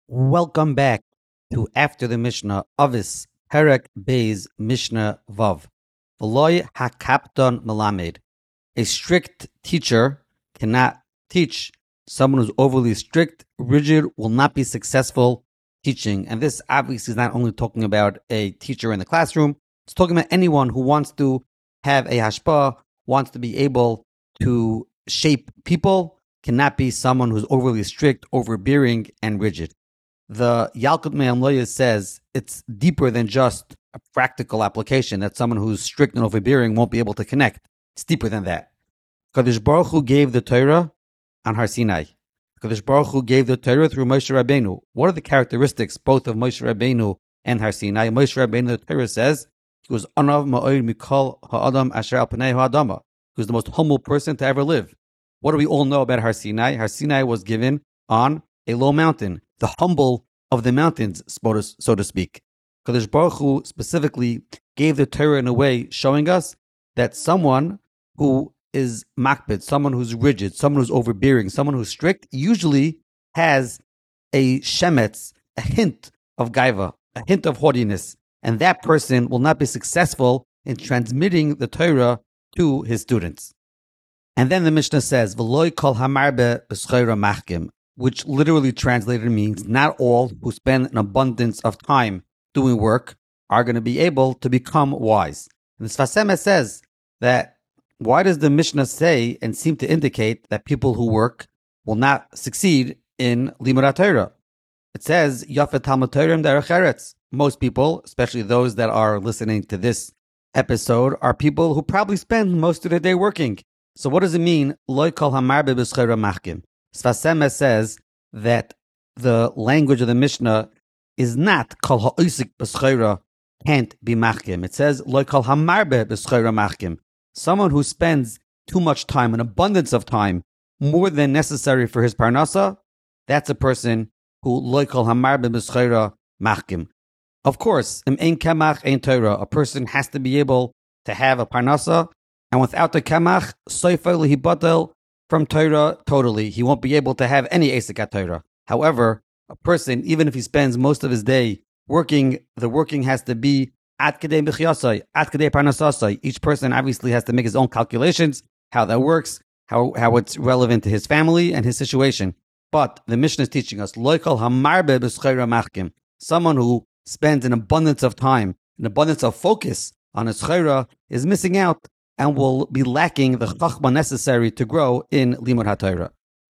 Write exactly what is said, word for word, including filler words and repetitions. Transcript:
Welcome back to After the Mishnah, Avis, Perek Beis, Mishnah Vav. V'loy hakapton melamed. A strict teacher cannot teach. Someone who's overly strict, rigid, will not be successful teaching. And this obviously is not only talking about a teacher in the classroom, it's talking about anyone who wants to have a hashpah, wants to be able to shape people, cannot be someone who's overly strict, overbearing, and rigid. The Yalkut Me'amloya says it's deeper than just a practical application that someone who's strict and overbearing won't be able to connect. It's deeper than that. Kadosh Baruch Hu gave the Torah on Har Sinai. Kadosh Baruch Hu gave the Torah through Moshe Rabbeinu. What are the characteristics both of Moshe Rabbeinu and Har Sinai? Moshe Rabbeinu, the Torah says, he was Anav Ma'od Mikol Ha'adam Asher Al Pnei Ha'adama. He was the most humble person to ever live. What do we all know about Har Sinai? Har Sinai was given on a low mountain, the humble of the mountains, so to speak. Kadosh Baruch Hu specifically gave the Torah in a way showing us that someone who is makbid, someone who's rigid, someone who's overbearing, someone who's strict, usually has a shemetz, a hint of gaiva, a hint of haughtiness, and that person will not be successful in transmitting the Torah to his students. And then the Mishnah says, "V'loy kol hamarbe b'schoira machkim," which literally translated means not all who spend an abundance of time doing work are going to be able to become wise. And the Sfas Emes says that why does the Mishnah say and seem to indicate that people who work will not succeed in Limud HaTorah? It says, Yafet Talmud Torah derech eretz. Most people, especially those that are listening to this episode, are people who probably spend most of their day working. So what does it mean? Lo kol hamarbe b'schoira machkim. Sfas Emes says that the language of the Mishnah is not kol ha'osik b'schoira can't be machkim. It says lo kol hamarbe b'schoira machkim. Someone who spends too much time, an abundance of time, more than necessary for his parnasa, that's a person who lo kol hamarbe b'schoira machkim. Of course, im ein kemach ein Torah. A person has to be able to have a parnasa, and without the kemach, soifel hibatel from Torah totally. He won't be able to have any Esek at Torah. However, a person, even if he spends most of his day working, the working has to be at kedei b'chiyasai, at kedei parnasasai. Each person obviously has to make his own calculations, how that works, how, how it's relevant to his family and his situation. But the Mishnah is teaching us, lo kol hamarbe b'schoira machkim. Someone who spends an abundance of time, an abundance of focus on his schoira is missing out and will be lacking the chachma necessary to grow in Limud HaTorah.